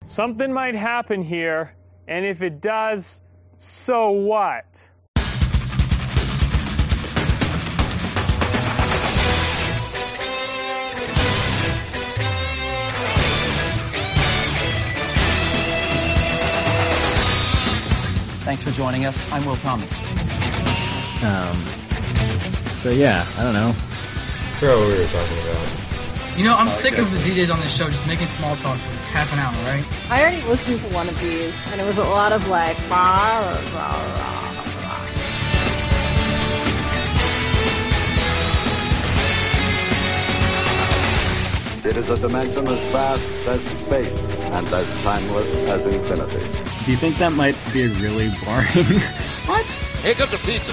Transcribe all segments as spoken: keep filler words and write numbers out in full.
Something might happen here, and if it does, so what? Thanks for joining us. I'm Will Thomas. Um, so yeah, I don't know. I forgot what we were talking about. You know, I'm sick of the D Js on this show just making small talk for half an hour, right? I already listened to one of these, and it was a lot of like, rah, rah, rah, rah. It is a dimension as vast as space and as timeless as infinity. Do you think that might be really boring? What? Here comes the pizza.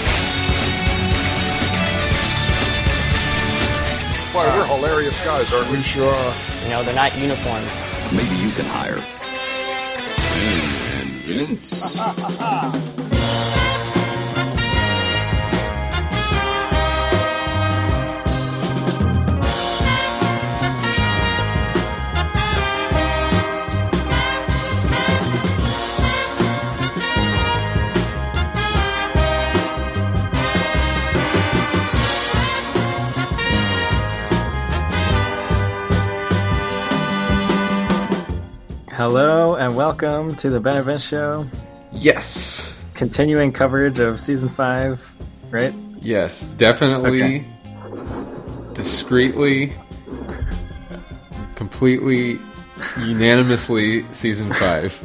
Boy, we're hilarious guys, aren't we? Sure. You know, they're not uniforms. Maybe you can hire. And Vince. Hello and welcome to the Ben and Vince Show. Yes. Continuing coverage of season five, right? Yes, definitely, okay. Discreetly, completely, unanimously season five.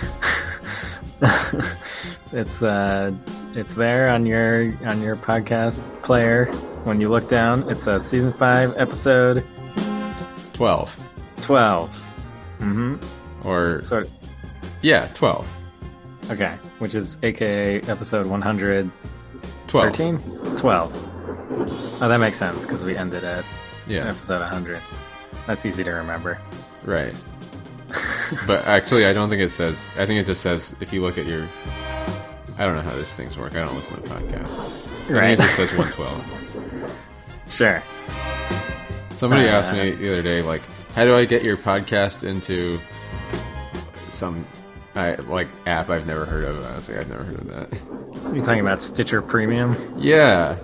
It's uh, it's there on your on your podcast player. When you look down, it's a season five episode twelve. Twelve. Mm-hmm. Or sort of, yeah, twelve. Okay, which is A K A episode one hundred twelve. thirteen? twelve. Oh, that makes sense because we ended at yeah. episode one hundred. That's easy to remember. Right. But actually, I don't think it says. I think it just says if you look at your. I don't know how these things work. I don't listen to podcasts. Right. I think it just says one twelve. Sure. Somebody uh, asked me the other day, like, how do I get your podcast into some I, like app I've never heard of? I was like, I've never heard of that. You talking about Stitcher Premium? Yeah.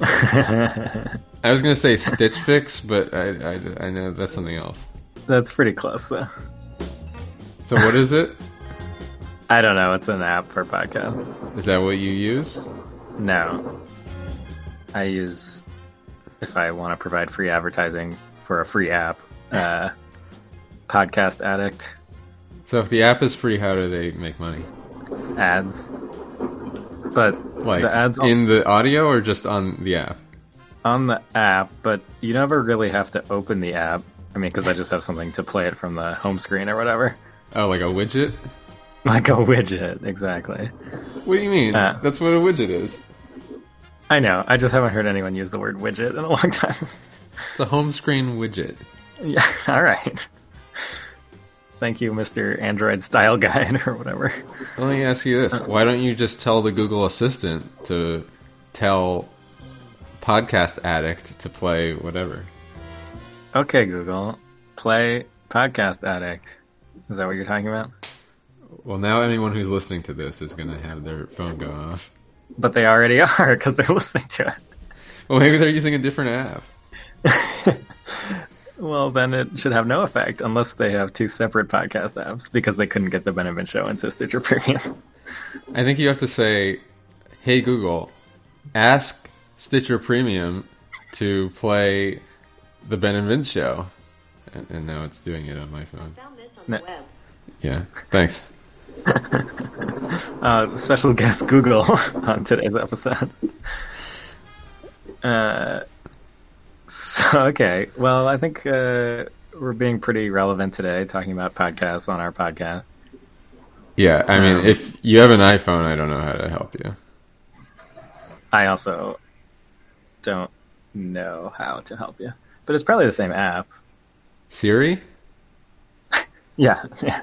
I was gonna say Stitch Fix, but I, I, I know that's something else. That's pretty close though. So what is it? I don't know. It's an app for podcasts. Is that what you use? No. I use, if I want to provide free advertising for a free app, uh, Podcast Addict. So if the app is free, how do they make money? Ads. But like the ads in the audio or just on the app? On the app, but you never really have to open the app. I mean, because I just have something to play it from the home screen or whatever. Oh, like a widget? Like a widget, exactly. What do you mean? Uh, That's what a widget is. I know. I just haven't heard anyone use the word widget in a long time. It's a home screen widget. Yeah, alright. Thank you, Mister Android Style Guide, or whatever. Let me ask you this. Why don't you just tell the Google Assistant to tell Podcast Addict to play whatever? Okay, Google. Play Podcast Addict. Is that what you're talking about? Well, now anyone who's listening to this is going to have their phone go off. But they already are, because they're listening to it. Well, maybe they're using a different app. Well, then it should have no effect, unless they have two separate podcast apps, because they couldn't get the Ben and Vince Show into Stitcher Premium. I think you have to say, hey, Google, ask Stitcher Premium to play the Ben and Vince Show. And, and now it's doing it on my phone. I found this on the no. web. Yeah, thanks. uh, special guest Google on today's episode. Uh, so, okay. Well, I think uh, we're being pretty relevant today, talking about podcasts on our podcast. Yeah, I mean, um, if you have an iPhone, I don't know how to help you. I also don't know how to help you. But it's probably the same app. Siri? Yeah. yeah.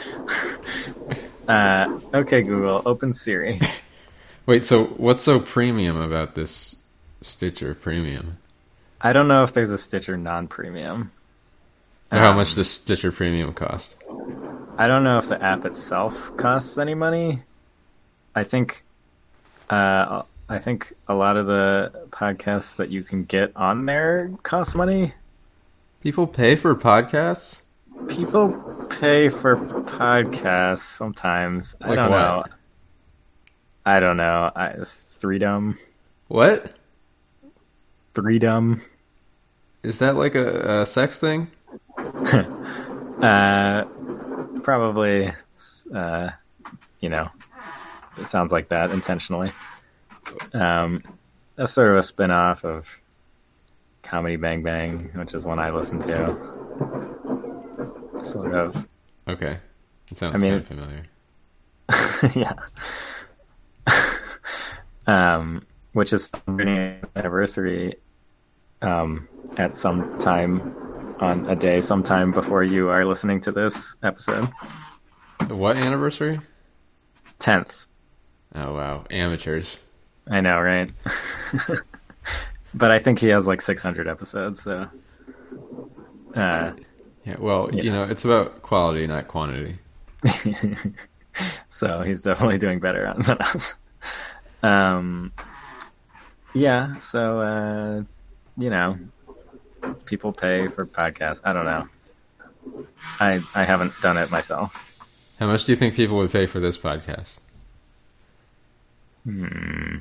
uh, okay, Google, open Siri. Wait, so what's so premium about this Stitcher Premium? I don't know if there's a Stitcher non-premium. So um, how much does Stitcher Premium cost? I don't know if the app itself costs any money. I think, uh, I think a lot of the podcasts that you can get on there cost money. People pay for podcasts? People pay for podcasts sometimes. Like I don't what? know. I don't know. I, Threedom. What? Threedom. Is that like a, a sex thing? uh, probably, uh, you know, it sounds like that intentionally. Um, that's sort of a spin-off of Comedy Bang Bang, which is one I listen to. Sort of. Okay. It sounds I mean, kind of familiar. yeah. um, which is celebrating anniversary um, at some time on a day, sometime before you are listening to this episode. What anniversary? tenth. Oh, wow. Amateurs. I know, right? But I think he has like six hundred episodes, so... Uh, yeah, well, yeah. you know, it's about quality, not quantity. So he's definitely doing better on than us. Um, yeah, so, uh, you know, people pay for podcasts. I don't know. I I haven't done it myself. How much do you think people would pay for this podcast? Hmm.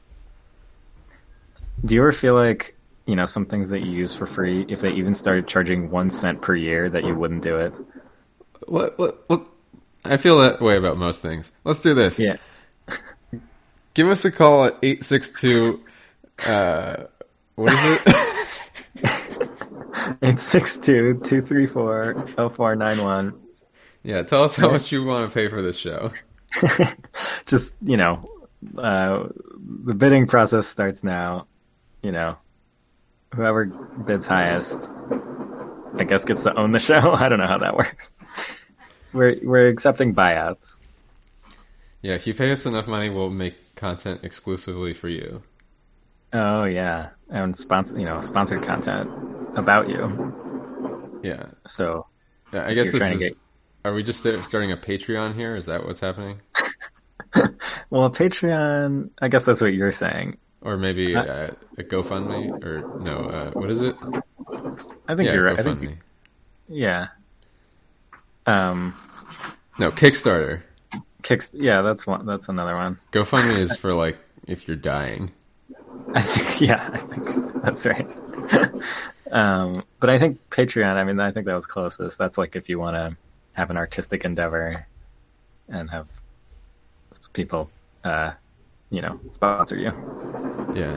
Do you ever feel like, you know, some things that you use for free, if they even started charging one cent per year, that you wouldn't do it? What? What? What? I feel that way about most things. Let's do this. Yeah. Give us a call at eight six two, uh, what is it? eight six two, two three four, oh four nine one. Yeah, tell us how much you want to pay for this show. Just, you know, uh, the bidding process starts now. You know, whoever bids highest, I guess, gets to own the show. I don't know how that works. We're we're accepting buyouts. Yeah, if you pay us enough money, we'll make content exclusively for you. Oh yeah, and sponsor, you know, sponsored content about you. Yeah. So, yeah, I guess you're this trying is. to get... Are we just starting a Patreon here? Is that what's happening? Well, Patreon. I guess that's what you're saying. Or maybe uh, a GoFundMe, or no? Uh, what is it? I think yeah, you're right. I GoFundMe. think, yeah. Um. No, Kickstarter. Kicks. Yeah, that's one. That's another one. GoFundMe is for like if you're dying. I think. Yeah, I think that's right. um, but I think Patreon. I mean, I think that was closest. That's like if you want to have an artistic endeavor and have people, uh, you know, sponsor you. Yeah.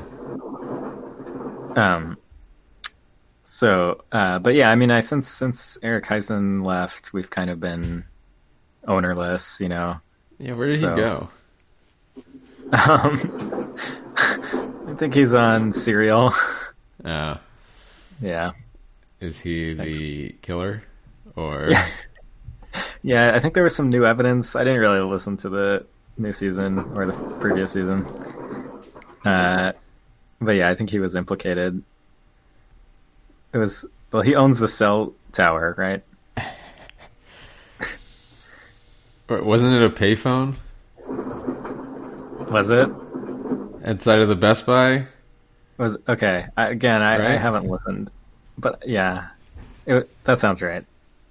Um. So, uh, but yeah, I mean, I since since Eric Heisen left, we've kind of been ownerless, you know. Yeah, where did so, he go? Um, I think he's on Serial. Uh, yeah. Is he the Thanks. killer, or? Yeah. Yeah, I think there was some new evidence. I didn't really listen to the new season or the previous season. Uh, but yeah, I think he was implicated. It was, well, he owns the cell tower, right? Wasn't it a payphone? Was it? Inside of the Best Buy? Was okay. I, again, I, Right? I haven't listened, but yeah, it, that sounds right.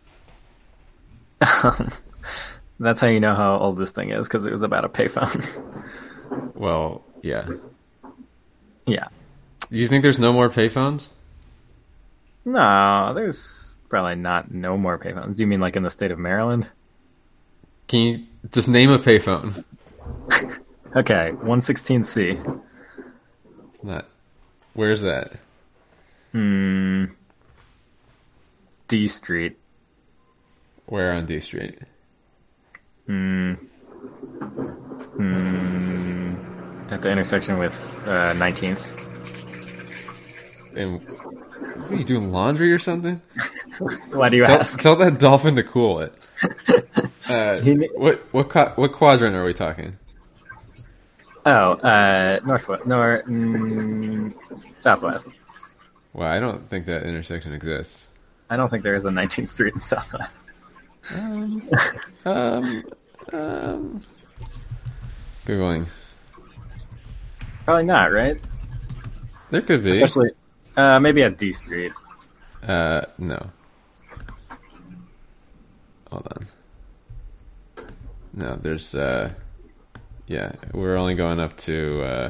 That's how you know how old this thing is, because it was about a payphone. Well, yeah. Yeah. Do you think there's no more payphones? No, there's probably not no more payphones. Do you mean like in the state of Maryland? Can you just name a payphone? Okay, one sixteen C. It's not. Where's that? Hmm. D Street. Where on D Street? Hmm. Hmm. At the intersection with uh, nineteenth. And what are you doing, laundry or something? Why do you tell, ask? Tell that dolphin to cool it. Uh, He- what what qua- what quadrant are we talking? Oh, uh, northwest, nor, mm, southwest. Well, I don't think that intersection exists. I don't think there is a nineteenth Street in Southwest. Um, um, um, Googling. Probably not, right? There could be. Especially, uh, maybe at D Street. Uh, no. Hold on. No, there's, uh, yeah, we're only going up to, uh,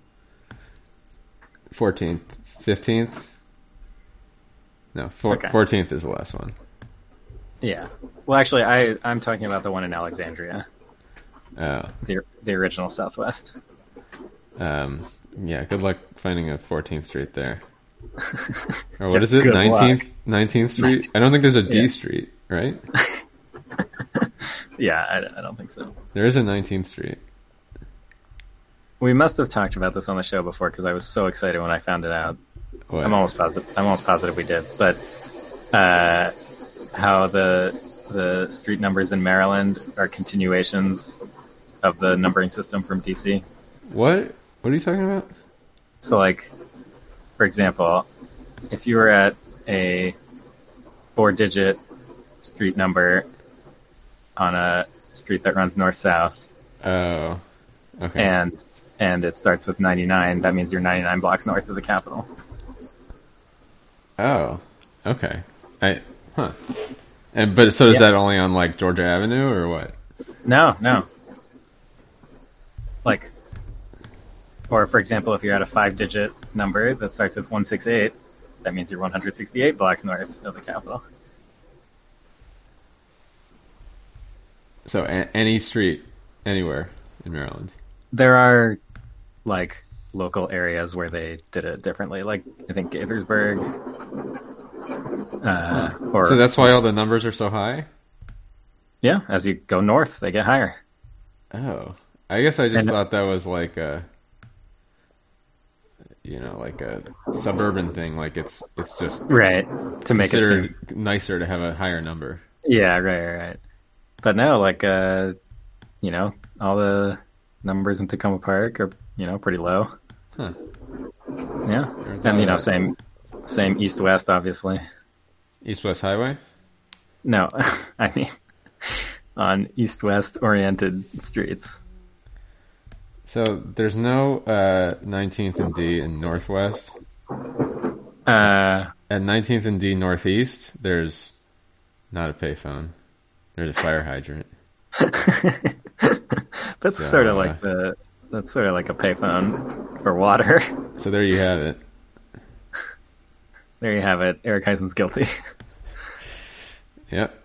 fourteenth, fifteenth? No, four, Okay. fourteenth is the last one. Yeah. Well, actually, I, I'm talking about the one in Alexandria, Oh. the the original Southwest. Um, yeah, good luck finding a fourteenth Street there. Or what Just is it? good nineteenth, luck. nineteenth Street? I don't think there's a D Yeah. Street, right? Yeah, I, I don't think so. There is a nineteenth Street. We must have talked about this on the show before because I was so excited when I found it out. What? I'm almost positive. I'm almost positive we did. But uh, how the the street numbers in Maryland are continuations of the numbering system from D C. What? What are you talking about? So, like, for example, if you were at a four-digit street number on a street that runs north-south, Oh, okay. and and it starts with ninety-nine, that means you're ninety-nine blocks north of the Capitol. Oh, okay. I huh. And but so is Yeah. that only on like Georgia Avenue or what? No, no. Like, or for example, if you're at a five-digit number that starts with one sixty-eight, that means you're one hundred sixty-eight blocks north of the Capitol. So a- any street, anywhere in Maryland. There are, like, local areas where they did it differently. Like, I think Gaithersburg. Uh, or So that's why all the numbers are so high? Yeah, as you go north, they get higher. Oh. I guess I just And- thought that was like a, you know, like a suburban thing. Like it's it's just Right. To make it considered seem. nicer to have a higher number. Yeah, right, right, right. But no, like, uh, you know, all the numbers in Tacoma Park are, you know, pretty low. Huh. Yeah. Never thought And, you of know, that. same, same east-west, obviously. East-West Highway? No, I mean, on east-west oriented streets. So there's no uh, nineteenth and D in Northwest. Uh, At nineteenth and D Northeast, there's not a payphone. There's a fire hydrant. that's So, sort of uh, like the, that's sort of like a payphone for water. So there you have it. There you have it. Eric Heisen's guilty. Yep.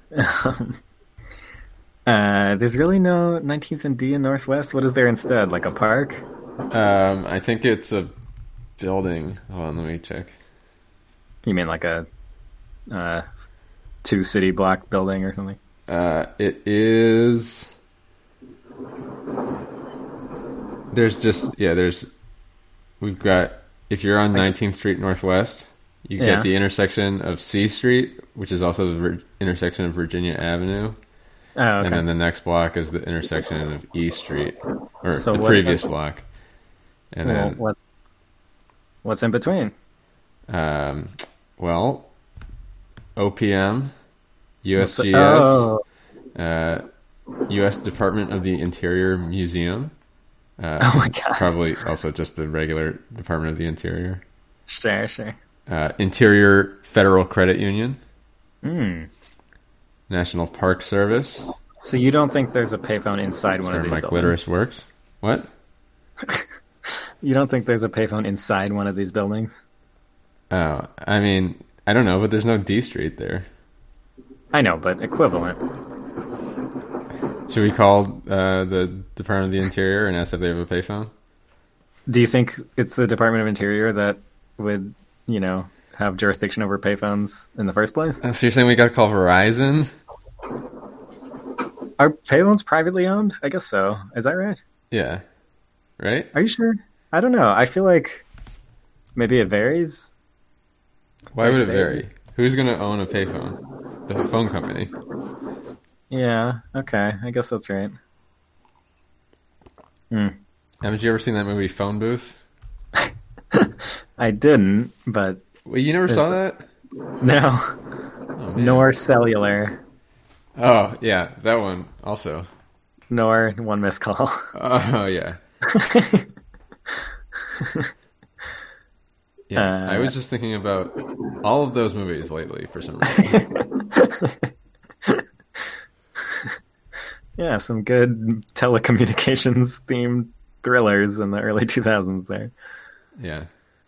uh, there's really no nineteenth and D in Northwest. What is there instead? Like a park? Um, I think it's a building. Hold on, let me check. You mean like a uh, two city block building or something? Uh, it is. There's just yeah. There's we've got if you're on nineteenth Street Northwest, you Yeah. get the intersection of C Street, which is also the vir- intersection of Virginia Avenue, Oh, okay. and then the next block is the intersection of E Street, or So the what- previous block. And well, then, what's what's in between? um, well, O P M, U S What's G the- S, oh. uh, U S Department of the Interior Museum. Uh, Oh my God. Probably also just the regular Department of the Interior. Sure, sure. Uh, Interior Federal Credit Union, Hmm. National Park Service. So you don't think there's a payphone inside That's one where of these Mike buildings? Litteris works. What? You don't think there's a payphone inside one of these buildings? Oh, I mean, I don't know, but there's no D Street there. I know, but equivalent. Should we call uh, the Department of the Interior and ask if they have a payphone? Do you think it's the Department of Interior that would, you know, have jurisdiction over payphones in the first place? Oh, so you're saying we gotta call Verizon? Are payphones privately owned? I guess so. Is that right? Yeah. Right? Are you sure? I don't know. I feel like maybe it varies. Why by would it state. vary? Who's gonna own a payphone? The phone company. Yeah, okay. I guess that's right. Hmm. Haven't you ever seen that movie Phone Booth? I didn't, but Wait, you never saw that? no. Oh, man. Nor cellular. Oh, yeah, that one also. Nor One Missed Call. Oh, yeah. Yeah, uh, I was just thinking about all of those movies lately for some reason. Yeah, some good telecommunications themed thrillers in the early two thousands there. Yeah.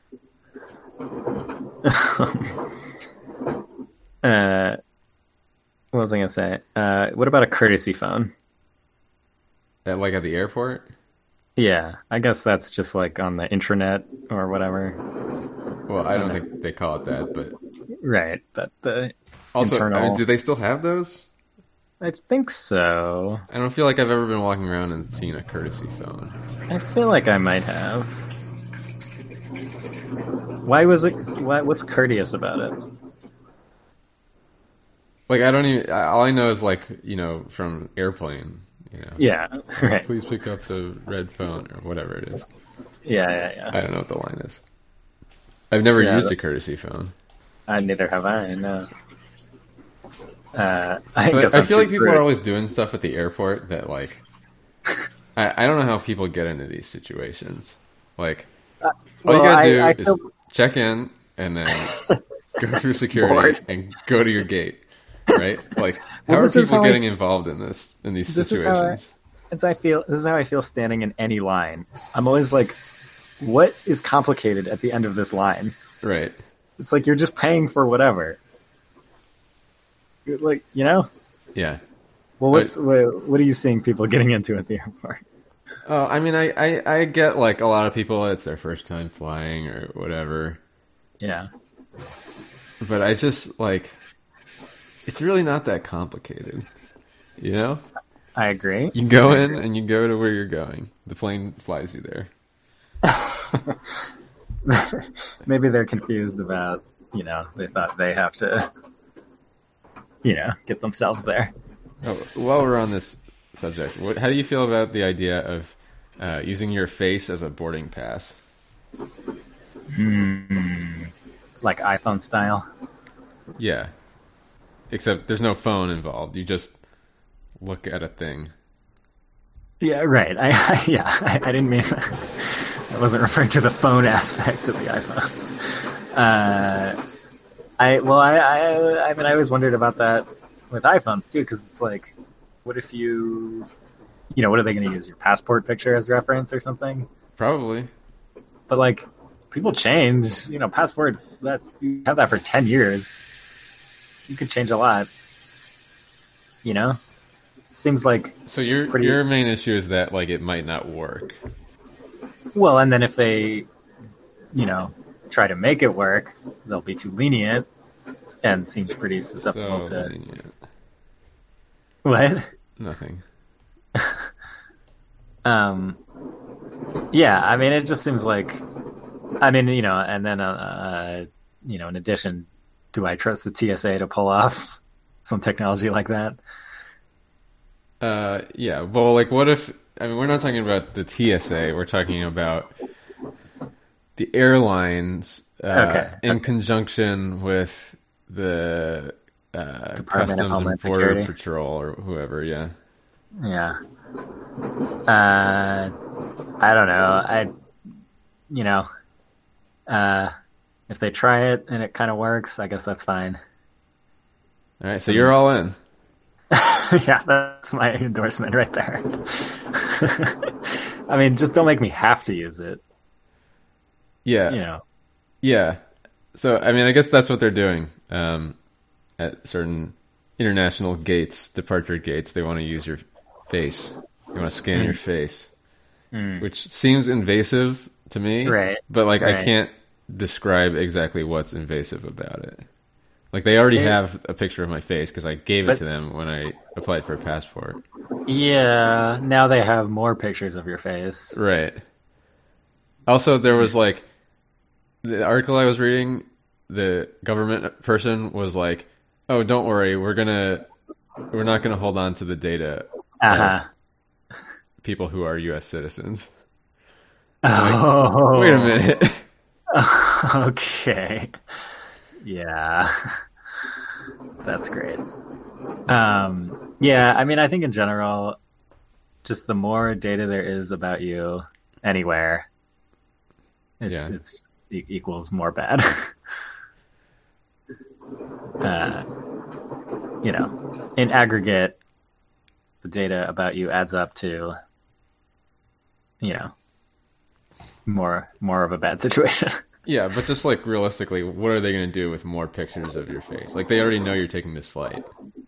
uh, what was I going to say? Uh, what about a courtesy phone? At, like at the airport? Yeah, I guess that's just like on the intranet or whatever. Well, I don't uh, think they call it that, but... Right, but the also, internal... I mean, do they still have those? I think so. I don't feel like I've ever been walking around and seen a courtesy phone. I feel like I might have. Why was it... Why, what's courteous about it? Like, I don't even... All I know is, like, you know, from Airplane, you know. Yeah, right. Please pick up the red phone, or whatever it is. Yeah, yeah, yeah. I don't know what the line is. I've never yeah, used that... a courtesy phone. I neither have I, no. Uh, I, but guess I feel like people rude. are always doing stuff at the airport that, like... I, I don't know how people get into these situations. Like, uh, all well, you gotta do I, I is feel... check in, and then go through security, Bored. and go to your gate. Right? Like, how well, are people how getting I, involved in this in these this situations? Is how I, it's I feel. This is how I feel standing in any line. I'm always like, what is complicated at the end of this line? Right. It's like you're just paying for whatever. You're like, you know? Yeah. Well, what's but, what, what are you seeing people getting into at the airport? Oh, I mean, I, I, I get like a lot of people. It's their first time flying or whatever. Yeah. But I just like. It's really not that complicated, you know? I agree. You go in and you go to where you're going. The plane flies you there. Maybe they're confused about, you know, they thought they have to, you know, get themselves there. Oh, while we're on this subject, what, how do you feel about the idea of uh, using your face as a boarding pass? Mm, like iPhone style? Yeah. Except there's no phone involved. You just look at a thing. Yeah, right. I, I yeah, I, I didn't mean I wasn't referring to the phone aspect of the iPhone. Uh, I well, I, I I mean, I always wondered about that with iPhones too, because it's like, what if you, you know, what are they going to use, your passport picture as reference or something? Probably. But like, people change. You know, passport that you have that for ten years. You could change a lot, you know? Seems like... So your pretty... your main issue is that, like, it might not work. Well, and then if they, you know, try to make it work, they'll be too lenient, and seems pretty susceptible so to... lenient. What? Nothing. um, yeah, I mean, it just seems like... I mean, you know, and then, uh, uh, you know, in addition... Do I trust the T S A to pull off some technology like that? Uh, yeah. Well, like, what if? I mean, we're not talking about the T S A. We're talking about the airlines uh, okay. in okay. conjunction with the uh, Customs and Border Security. Patrol or whoever. Yeah. Yeah. Uh, I don't know. I, you know, uh. If they try it and it kind of works, I guess that's fine. All right, so you're all in. Yeah, that's my endorsement right there. I mean, just don't make me have to use it. Yeah. You know. Yeah. So, I mean, I guess that's what they're doing um, at certain international gates, departure gates. They want to use your face. They want to scan mm. your face, mm. which seems invasive to me. Right. But, like, right. I can't describe exactly what's invasive about it. Like, they already have a picture of my face because I gave but, it to them when I applied for a passport. Yeah, now they have more pictures of your face. Right. Also, there was, like, the article I was reading, the government person was like, oh, don't worry, we're gonna, we're not gonna hold on to the data uh-huh. of people who are U S citizens. Oh. Like, wait a minute. Okay. Yeah. That's great. Um, Yeah, I mean, I think in general, just the more data there is about you anywhere, it's, Yeah. it's it equals more bad. uh, you know, in aggregate, the data about you adds up to, you know, more more of a bad situation. Yeah, but just like realistically, what are they going to do with more pictures of your face? Like they already know you're taking this flight.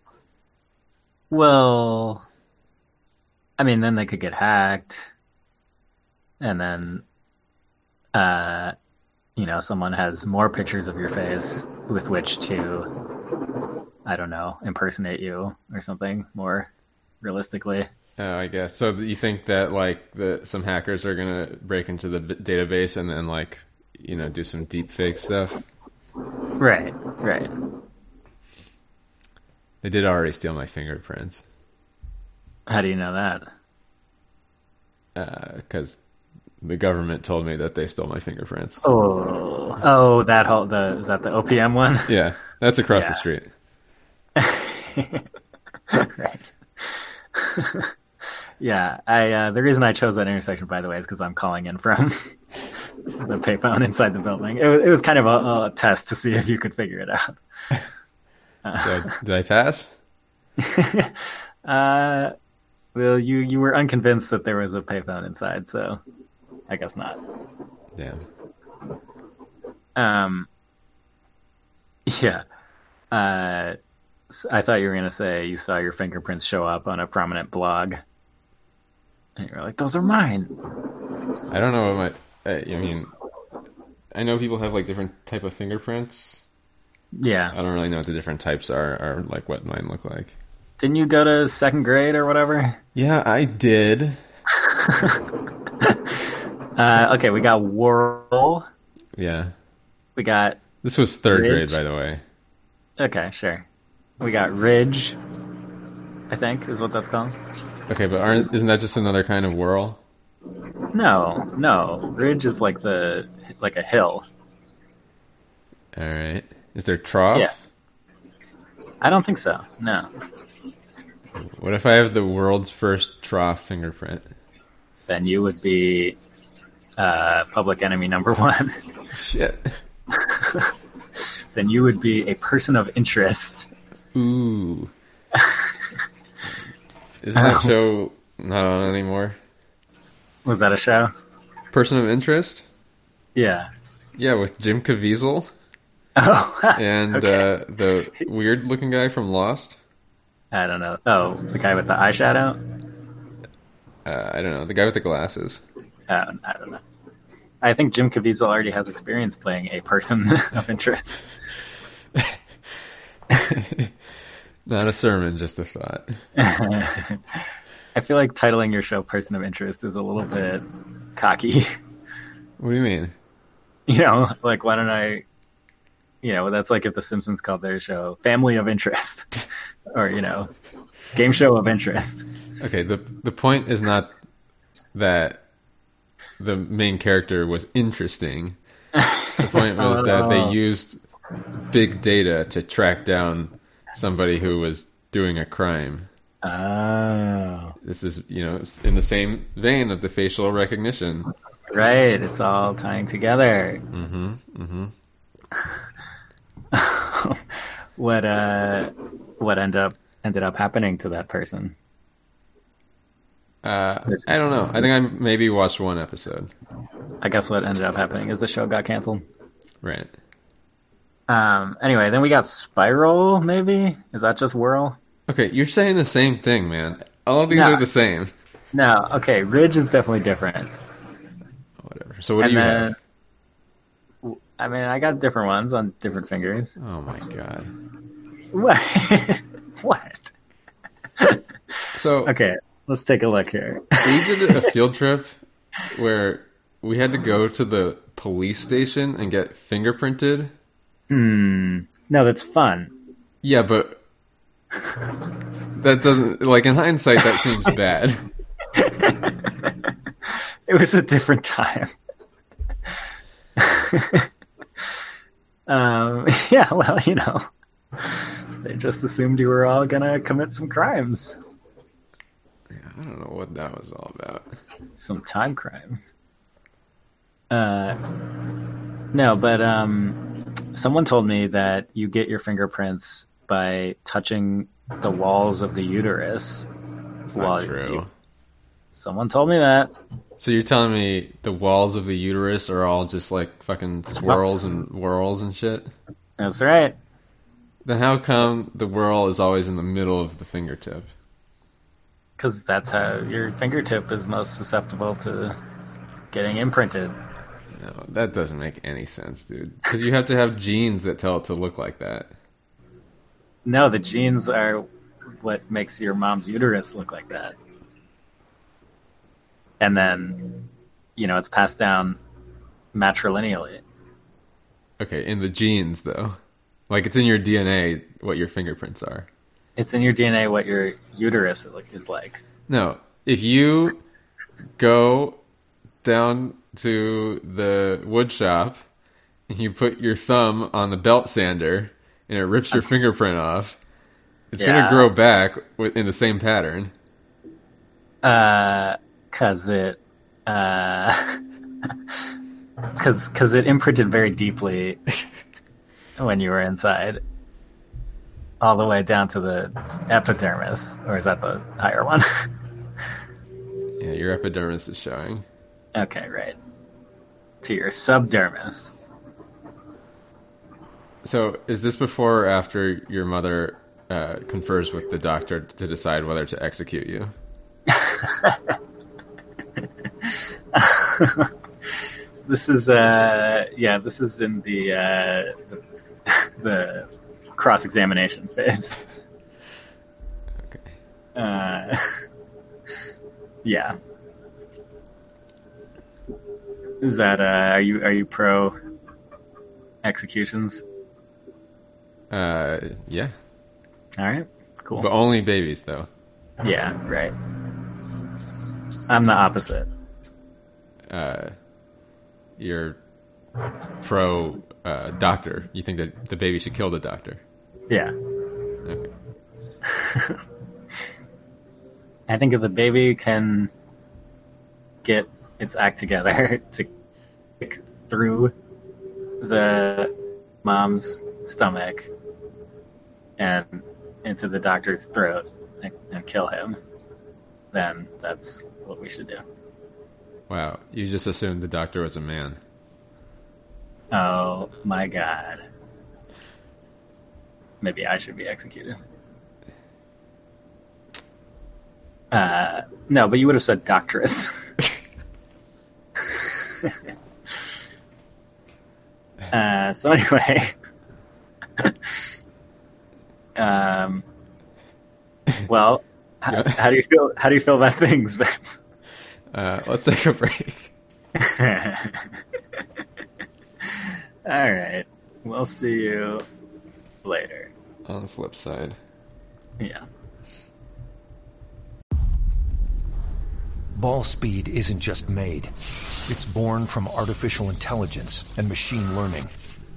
Well, I mean, then they could get hacked, and then, uh, you know, someone has more pictures of your face with which to, I don't know, impersonate you or something more realistically. Uh, I guess. So you think that like the some hackers are going to break into the b- database and then like, you know, do some deep fake stuff? Right, right. They did already steal my fingerprints. How do you know that? Because uh, the government told me that they stole my fingerprints. Oh, oh, that whole the is that the O P M one? Yeah, that's across Yeah. the street. Right. Yeah, I uh, the reason I chose that intersection, by the way, is because I'm calling in from the payphone inside the building. It was, it was kind of a, a test to see if you could figure it out. Uh, So did I pass? uh, well, you you were unconvinced that there was a payphone inside, so I guess not. Damn. Um. Yeah. Uh, s- I thought you were gonna say you saw your fingerprints show up on a prominent blog, and you were like, "Those are mine." I don't know what my. I I mean, I know people have like different type of fingerprints. Yeah. I don't really know what the different types are, or like what mine look like. Didn't you go to second grade or whatever? Yeah, I did. uh, okay, we got Whirl. Yeah. We got. This was third Ridge. grade, by the way. Okay, sure. We got Ridge, I think, is what that's called. Okay, but aren't isn't that just another kind of whirl? No, no. Ridge is like the like a hill. All right. Is there trough? Yeah. I don't think so. No. What if I have the world's first trough fingerprint? Then you would be uh, public enemy number one. Shit. Then you would be a person of interest. Ooh. Isn't that show not on anymore? Was that a show? Person of interest? Yeah. Yeah, with Jim Caviezel. Oh. And okay. uh, the weird-looking guy from Lost. I don't know. Oh, the guy with the eyeshadow? Uh, I don't know. The guy with the glasses. Uh, I don't know. I think Jim Caviezel already has experience playing a person of interest. Not a sermon, just a thought. I feel like titling your show "Person of Interest" is a little bit cocky. What do you mean? You know, like why don't I? You know, that's like if The Simpsons called their show "Family of Interest," or you know, "Game Show of Interest." Okay, the the point is not that the main character was interesting. The point was Oh, that no. they used big data to track down somebody who was doing a crime. Oh, This is, you know, in the same vein of the facial recognition. right. It's all tying together. Mm-hmm. Mm-hmm. what uh, what end up ended up happening to that person? Uh, I don't know. I think I maybe watched one episode. I guess what ended up happening is the show got canceled. Right. Um. Anyway, then we got Spiral. Maybe is that just Whirl? Okay, you're saying the same thing, man. All of these No. are the same. No. Okay, Ridge is definitely different. Whatever. So what And do you then- have? I mean, I got different ones on different fingers. Oh my god. What? What? So Okay, let's take a look here. we did a field trip where we had to go to the police station and get fingerprinted. Hmm. No, that's fun. Yeah, but that doesn't, like, in hindsight, that seems bad. It was a different time. um. Yeah. Well, you know. They just assumed you were all gonna commit some crimes. Yeah, I don't know what that was all about. Some time crimes. Uh, no, but um, someone told me that you get your fingerprints by touching the walls of the uterus. That's not true. You... Someone told me that. So you're telling me the walls of the uterus are all just like fucking swirls and whirls and shit? That's right. Then how come the whirl is always in the middle of the fingertip? Because that's how your fingertip is most susceptible to getting imprinted. No, that doesn't make any sense, dude. Because you have to have genes that tell it to look like that. No, the genes are what makes your mom's uterus look like that. And then, you know, it's passed down matrilineally. Okay, in the genes, though. Like, it's in your D N A what your fingerprints are. It's in your D N A what your uterus is like. No, if you go down to the wood shop and you put your thumb on the belt sander and it rips your That's... fingerprint off, it's yeah. going to grow back in the same pattern. Uh, cause it, uh, cause, cause it imprinted very deeply when you were inside. All the way down to the epidermis, or is that the higher one? Yeah, your epidermis is showing. Okay, right. To your subdermis. So, is this before or after your mother uh, confers with the doctor to decide whether to execute you? This is, uh, yeah, this is in the, uh, the, the cross-examination phase. Okay. Uh, yeah. Is that, uh, are you, are you pro executions? Uh, yeah. Alright, cool. But only babies, though. Yeah, right. I'm the opposite. Uh, you're pro uh, doctor. You think that the baby should kill the doctor? Yeah. Okay. I think if the baby can get its act together to kick through the mom's stomach and into the doctor's throat and, and kill him, then that's what we should do. Wow, you just assumed the doctor was a man. Oh my god. Maybe I should be executed. Uh, no, but you would have said doctress. uh, so anyway. um, well, how, yeah. how do you feel? How do you feel about things, Vince? Uh, let's take a break. All right. We'll see you later. On the flip side. Yeah. Ball speed isn't just made. It's born from artificial intelligence and machine learning.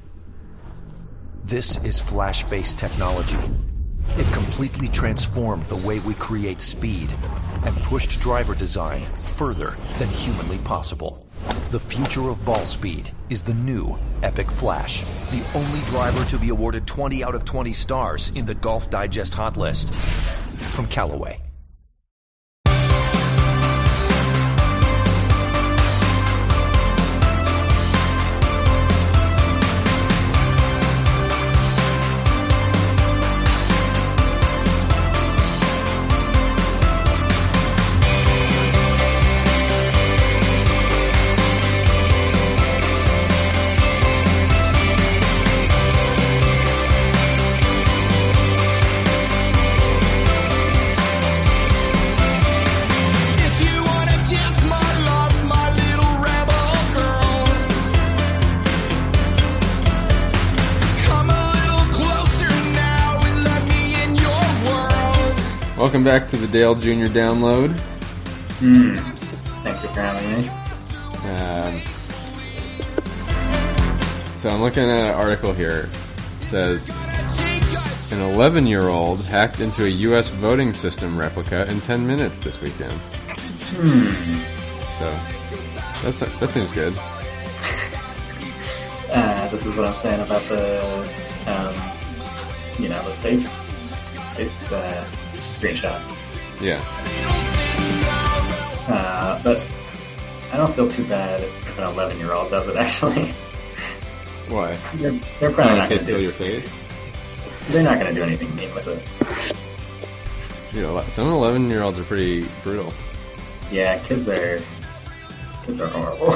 This is Flash-Face technology. It completely transformed the way we create speed and pushed driver design further than humanly possible. The future of ball speed is the new Epic Flash, the only driver to be awarded twenty out of twenty stars in the Golf Digest Hot List. From Callaway. Welcome back to the Dale Junior Download. Mm. Thank you for having me. Um, so I'm looking at an article here. It says, An eleven-year-old hacked into a U S voting system replica in ten minutes this weekend. Hmm. So, that's that seems good. Uh, this is what I'm saying about the, um, you know, the face, face uh, screenshots. Yeah. Uh, but I don't feel too bad if an eleven-year-old does it, actually. Why? They're, they're probably oh, not going to steal do your face. They're not going to do anything mean with it. You know, some eleven-year-olds are pretty brutal. Yeah, kids are kids are horrible.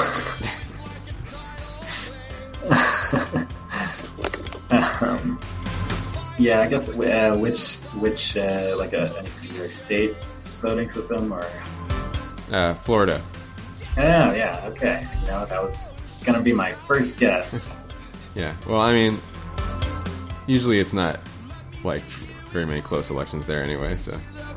um, yeah, I guess uh, which which uh, like a, a New York State voting system or uh, Florida. Oh yeah, okay. You know, that was gonna be my first guess. Yeah, well, I mean, usually it's not like very many close elections there anyway, so.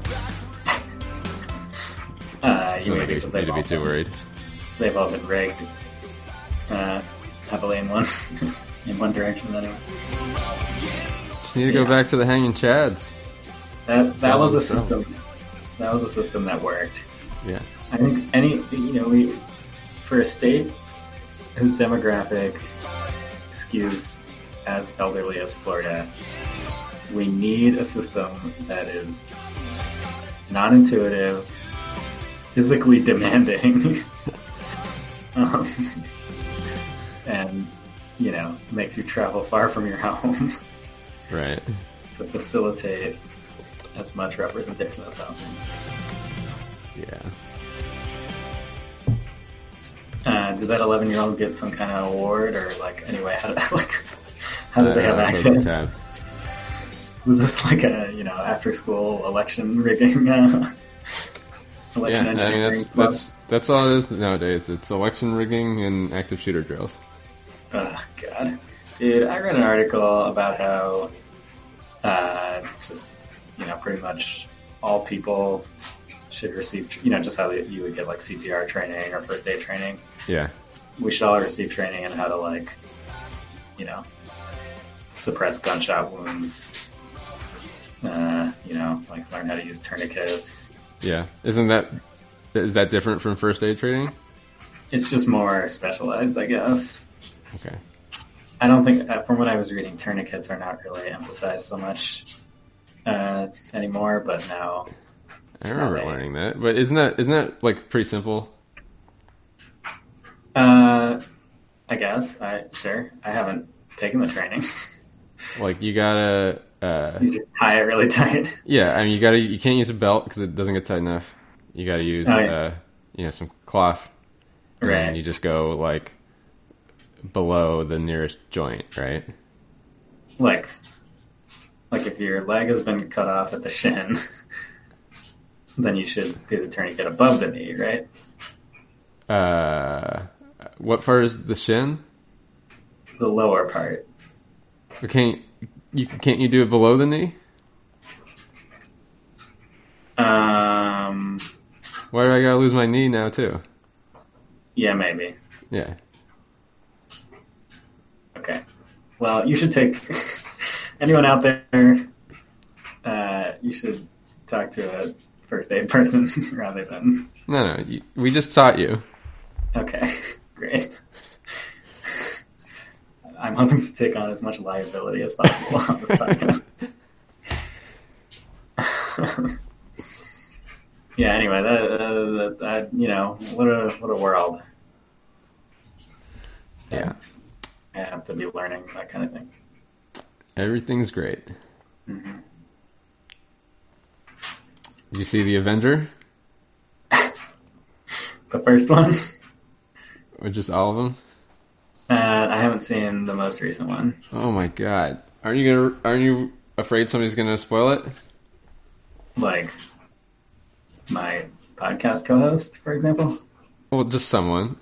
Uh, you so maybe need to be too worried. They've all been rigged uh, heavily in one in one direction anyway. Just need to yeah. go back to the hanging chads. That that was a system. That was a system that worked. Yeah. I think any you know we for a state whose demographic skews as elderly as Florida, we need a system that is non-intuitive, physically demanding, um, and you know makes you travel far from your home. Right. To facilitate as much representation as possible. Yeah. Uh, did that eleven-year-old get some kind of award, or like anyway? How did like how did uh, they have access? Tab. Was this like a you know after-school election rigging? Uh, election yeah, I mean that's club? that's that's all it is nowadays. It's election rigging and active shooter drills. Oh God, dude! I read an article about how uh, just you know pretty much all people should receive, you know, just how you would get like C P R training or first aid training. Yeah. We should all receive training on how to like, you know, suppress gunshot wounds. Uh, you know, like learn how to use tourniquets. Yeah. Isn't that, is that different from first aid training? It's just more specialized, I guess. Okay. I don't think, uh, from what I was reading, tourniquets are not really emphasized so much uh, anymore, but now. I remember they, learning that, but isn't that isn't that like pretty simple? Uh, I guess I sure I haven't taken the training. Like you gotta. Uh, you just tie it really tight. Yeah, I mean you gotta you can't use a belt because it doesn't get tight enough. You gotta use oh, yeah. uh, you know some cloth, and right? And you just go like below the nearest joint, right? Like, like if your leg has been cut off at the shin. Then you should do the tourniquet above the knee, right? Uh, what part is the shin? The lower part. Can't you can't you do it below the knee? Um. Why do I gotta lose my knee now too? Yeah, maybe. Yeah. Okay. Well, you should take anyone out there. Uh, you should talk to a first aid person rather than. No, no, you, we just taught you. Okay, great. I'm hoping to take on as much liability as possible on this podcast. Yeah. Anyway, that, uh, that you know, what a what a world. Yeah. I have to be learning that kind of thing. Everything's great. Mm-hmm. Did you see The Avenger? The first one? Or just all of them? Uh, I haven't seen the most recent one. Oh my god! Aren't you gonna? Aren't you afraid somebody's gonna spoil it? Like my podcast co-host, for example? Well, just someone.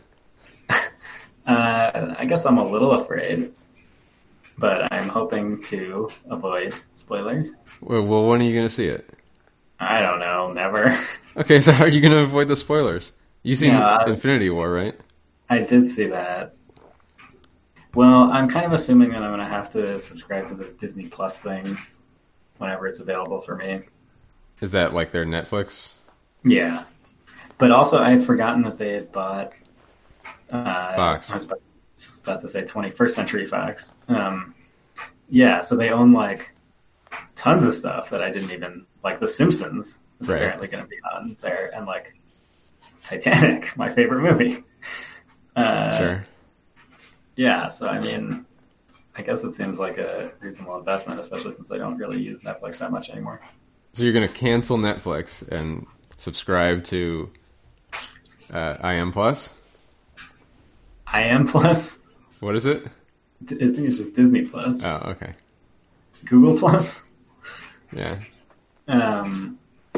uh, I guess I'm a little afraid, but I'm hoping to avoid spoilers. Well, well when are you gonna see it? I don't know. Never. Okay, so how are you gonna avoid the spoilers? You seen yeah, I, Infinity War, right? I did see that. Well, I'm kind of assuming that I'm going to have to subscribe to this Disney Plus thing whenever it's available for me. Is that like their Netflix? Yeah. But also, I had forgotten that they had bought uh, Fox. I was about, about to say twenty-first Century Fox. Um, yeah, so they own like tons of stuff that I didn't even like. The Simpsons is Right. apparently going to be on there, and like Titanic, my favorite movie. Uh, Sure. Yeah, so I mean, I guess it seems like a reasonable investment, especially since I don't really use Netflix that much anymore. So you're going to cancel Netflix and subscribe to uh, I M Plus? I M Plus? What is it? I think it's just Disney Plus. Oh, okay. Google Plus? Yeah. Um.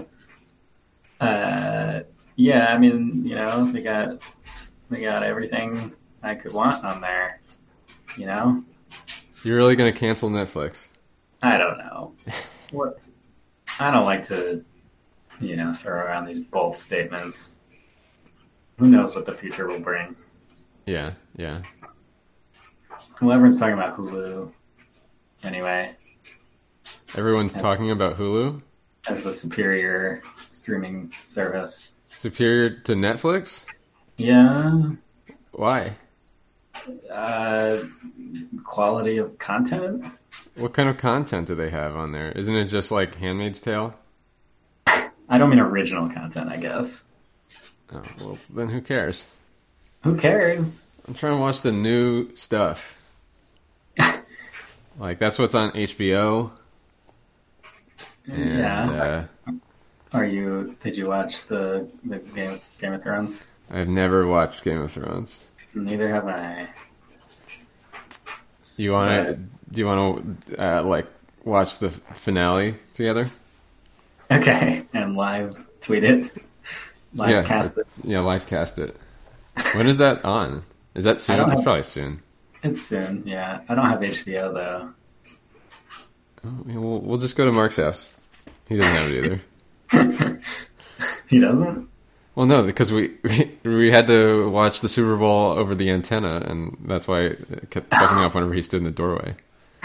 Uh. Yeah, I mean, you know, they got they got everything I could want on there. You know. You're really going to cancel Netflix? I don't know. What? I don't like to, you know, throw around these bold statements. Who knows what the future will bring? Yeah, yeah. Well, everyone's talking about Hulu. Anyway, Everyone's talking about Hulu? as the superior streaming service. Superior to Netflix? Yeah. Why? Uh, quality of content? What kind of content do they have on there? Isn't it just like Handmaid's Tale? I don't mean original content, I guess. Oh, well, then who cares? Who cares? I'm trying to watch the new stuff. Like, that's what's on H B O. And, Yeah. uh, Are you? Did you watch the the Game Game of Thrones? I've never watched Game of Thrones. Neither have I. You want to? Do you want to uh, like watch the finale together? Okay, and live tweet it. Live yeah, cast it. Yeah, live cast it. When is that on? Is that soon? don't It's have- probably soon. It's soon, yeah. I don't have H B O though. Oh, yeah, we'll, we'll just go to Mark's house. He doesn't have it either. He doesn't? Well, no, because we, we we had to watch the Super Bowl over the antenna, and that's why it kept fucking up whenever he stood in the doorway.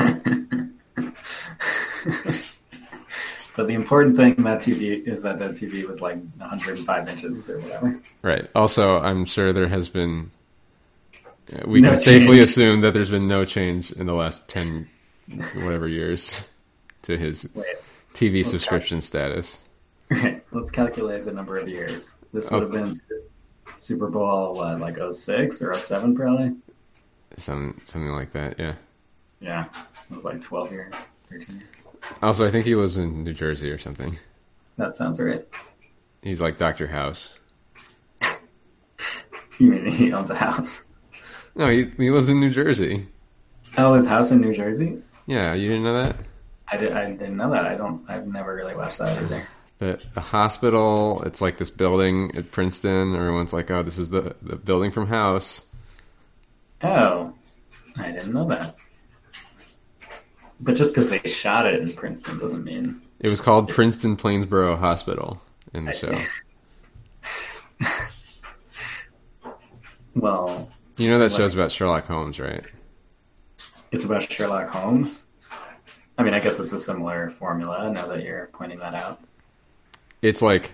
But the important thing about T V is that that T V was like one hundred five inches or whatever. Right. Also, I'm sure there has been. We No can safely change. assume that there's been no change in the last ten, whatever years, to his Wait, T V let's subscription status. right, let's calculate the number of years. This would have been Super Bowl, what, like oh six or oh seven probably? Some something like that. Yeah. Yeah, it was like twelve years, thirteen years. Also, I think he lives in New Jersey or something. That sounds right. He's like Doctor House. You mean he owns a house? No, he he lives in New Jersey. Oh, his house in New Jersey? Yeah, you didn't know that? I, did, I didn't know that. I don't. I've never really watched that either. But the hospital, it's like this building at Princeton. Everyone's like, oh, this is the, the building from House. Oh, I didn't know that. But just because they shot it in Princeton doesn't mean. It was called Princeton Plainsboro Hospital in the I show. see. Well, You know that Like- show's about Sherlock Holmes, right? it's about Sherlock Holmes. I mean, I guess it's a similar formula now that you're pointing that out. It's like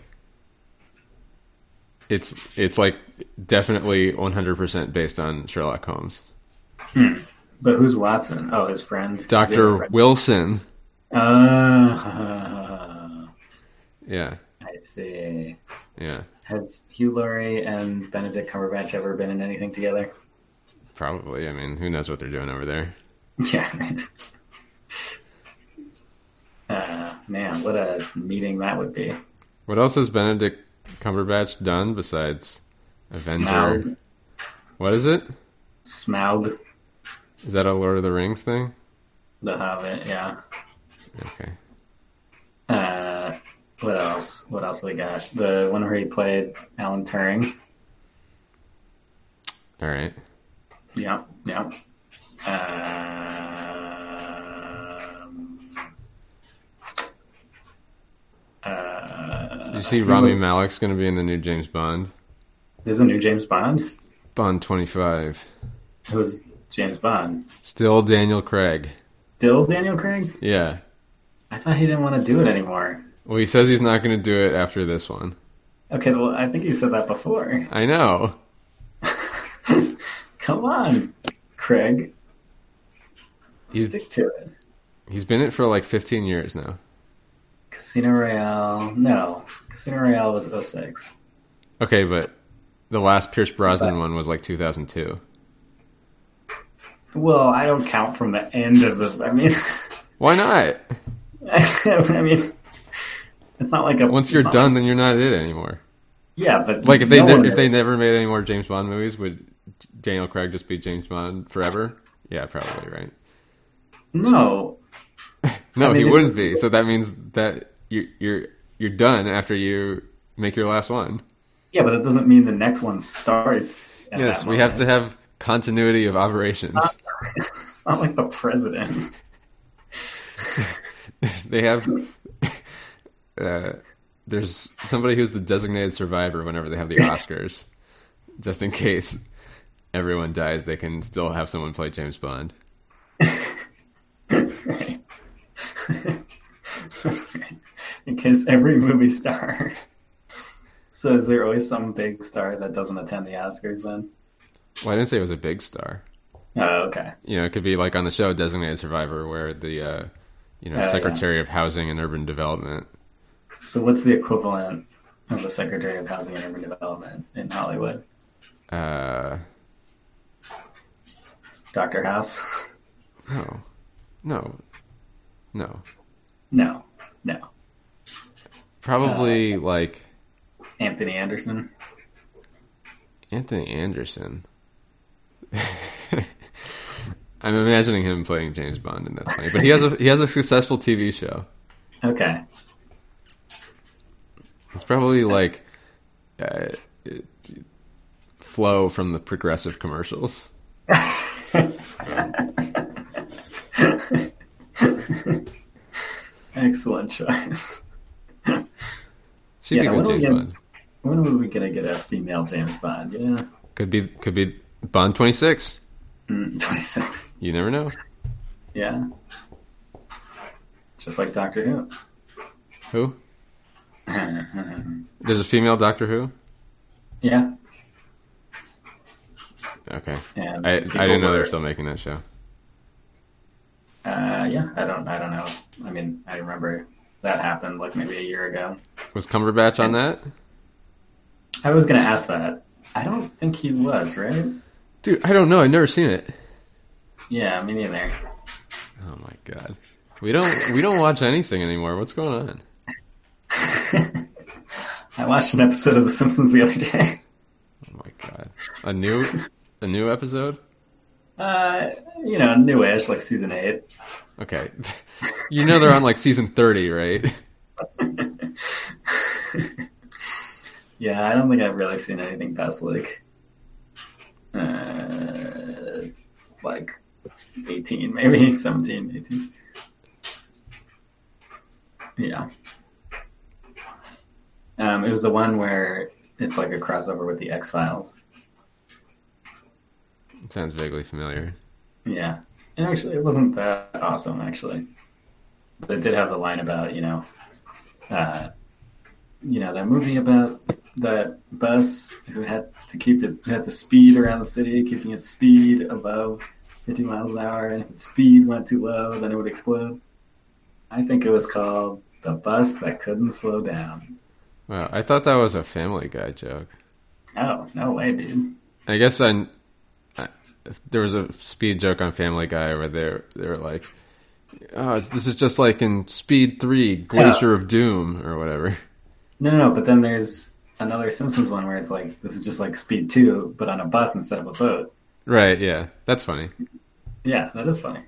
it's it's like definitely one hundred percent based on Sherlock Holmes. Hmm. But who's Watson? Oh, his friend. Does he have a Doctor friend? Wilson. Uh, Yeah, I see. yeah, Has Hugh Laurie and Benedict Cumberbatch ever been in anything together? probably. I mean, who knows what they're doing over there? Yeah. Right. Uh, man, what a meeting that would be. What else has Benedict Cumberbatch done besides Avenger? Smaug. What is it? Smaug, Is that a Lord of the Rings thing? the Hobbit, yeah. Okay. Uh, what else? What else we got? The one where he played Alan Turing. All right. Yeah, yeah. Um, uh, Did you see who Rami was- Malek's going to be in the new James Bond? There's a new James Bond? Bond twenty-five. Who's James Bond? Still Daniel Craig. Still Daniel Craig? Yeah. I thought he didn't want to do it anymore. Well, he says he's not going to do it after this one. Okay, well, I think he said that before. I know. Come on, Craig. He's, Stick to it. He's been in it for like fifteen years now. Casino Royale. No. Casino Royale was oh six. Okay, but the last Pierce Brosnan one was like two thousand two. Well, I don't count from the end of the... I mean... Why not? I mean, it's not like a... Once you're done, like, then you're not it anymore. Yeah, but... Like, if they no ne- if they never made any more James Bond movies, would Daniel Craig just be James Bond forever? Yeah, probably, right? No. No, I mean, he wouldn't be. So that means that you, you're you're done after you make your last one. Yeah, but that doesn't mean the next one starts. At Yes, that we have to have continuity of operations. It's not like the president. They have. Uh, there's somebody who's the designated survivor whenever they have the Oscars, just in case everyone dies. They can still have someone play James Bond. Right. That's right. In case every movie star. So is there always some big star that doesn't attend the Oscars then? Well, I didn't say it was a big star. Oh, okay. You know, it could be like on the show Designated Survivor, where the uh, you know Oh, Secretary yeah. of Housing and Urban Development. So what's the equivalent of the Secretary of Housing and Urban Development in Hollywood? Uh, Doctor House? no, no, no. No, no. Probably uh, like Anthony Anderson. Anthony Anderson. I'm imagining him playing James Bond, and that's funny. But he has a he has a successful T V show. Okay. It's probably like uh, Flo from the Progressive commercials. Excellent choice. She'd yeah, be good James get, Bond. When are we gonna get a female James Bond? Yeah. Could be could be Bond twenty-six. Mm, twenty-six. You never know. Yeah. Just like Doctor Who. Who? There's a female Doctor Who? Yeah. Okay. And I I didn't know were, they were still making that show. Uh, yeah, I don't I don't know. I mean, I remember that happened like maybe a year ago. Was Cumberbatch on that? I was gonna ask that. I don't think he was, right? Dude, I don't know. I've never seen it. Yeah, me neither. Oh my god. We don't we don't watch anything anymore. What's going on? I watched an episode of The Simpsons the other day. Oh my god. A new a new episode? Uh, you know, newish, like season eight. Okay. You know they're on like season thirty, right? Yeah, I don't think I've really seen anything past like uh, like eighteen, maybe seventeen, eighteen. Yeah. Um, it was the one where it's like a crossover with the X-Files. Sounds vaguely familiar. Yeah. And actually, it wasn't that awesome, actually. But it did have the line about, you know, uh, you know, that movie about that bus who had to keep it, had to speed around the city, keeping its speed above fifty miles an hour, and if its speed went too low, then it would explode. I think it was called The Bus That Couldn't Slow Down. Wow, I thought that was a Family Guy joke. Oh, no way, dude. I guess I, I there was a speed joke on Family Guy where they they were like, oh, this is just like in Speed three, Glacier oh. of Doom, or whatever. No, no, no, but then there's another Simpsons one where it's like, this is just like Speed two, but on a bus instead of a boat. Right, yeah. That's funny. Yeah, that is funny.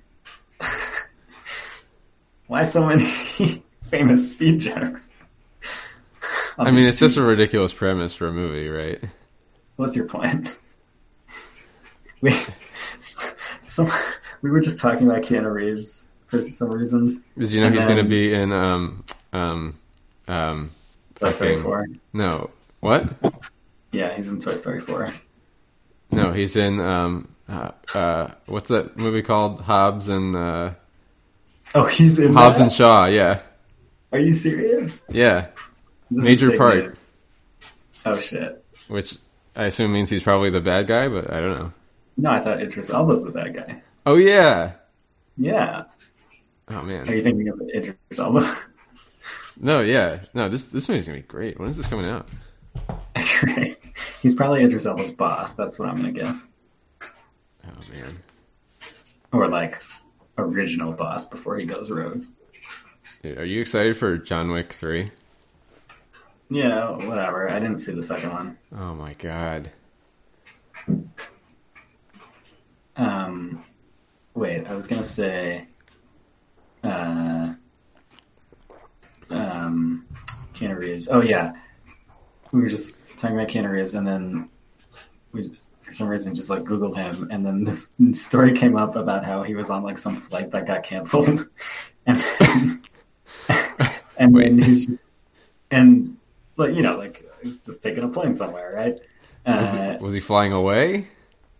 Why so many famous speed jokes? I mean, it's just a ridiculous premise for a movie, right? What's your point? We, so, we were just talking about Keanu Reeves for some reason. Did you know he's going to be in um um um Toy Story four? No. What? Yeah, he's in Toy Story four. No, he's in um uh, uh what's that movie called? Hobbs and uh Oh, he's in Hobbs that? and Shaw, yeah. Are you serious? Yeah. This Major is part. news. Oh, shit. Which I assume means he's probably the bad guy, but I don't know. No, I thought Idris Elba's the bad guy. Oh, yeah. Yeah. Oh, man. Are you thinking of Idris Elba? No, yeah. No, this this movie's going to be great. When is this coming out? That's right. He's probably Idris Elba's boss. That's what I'm going to guess. Oh, man. Or, like, original boss before he goes rogue. Dude, are you excited for John Wick three? Yeah, whatever. I didn't see the second one. Oh, my God. Um, wait, I was going to say... Uh... Um, Keanu Reeves. Oh yeah, we were just talking about Keanu Reeves, and then we, for some reason, just like Googled him, and then this story came up about how he was on like some flight that got canceled, and then, and then he's just, and like you know like he's just taking a plane somewhere, right? Was, Uh, he, was he flying away?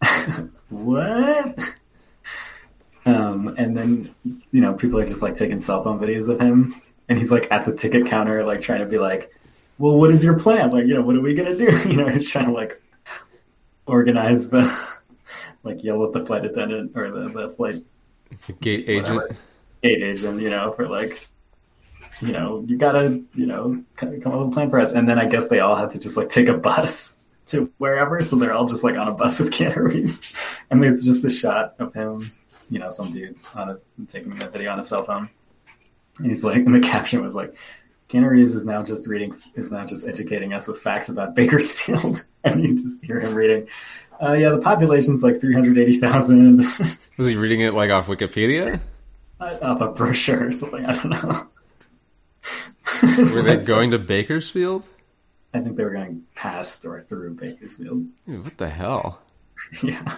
what? Um, and then you know people are just like taking cell phone videos of him. And he's like at the ticket counter, like trying to be like, well, what is your plan? Like, you know, what are we going to do? You know, he's trying to like organize the, like yell at the flight attendant or the, the flight The gate agent. whatever, gate agent, you know, for like, you know, you got to, you know, come up with a plan for us. And then I guess they all had to just like take a bus to wherever. So they're all just like on a bus with Keanu Reeves. And there's just a shot of him, you know, some dude on a, taking a video on a cell phone. And he's like, and the caption was like, Keanu Reeves is now just reading, is now just educating us with facts about Bakersfield. And you just hear him reading, uh, yeah, the population's like three hundred eighty thousand. Was he reading it like off Wikipedia? Off a brochure or something, I don't know. Were they going to Bakersfield? I think they were going past or through Bakersfield. Dude, what the hell? Yeah.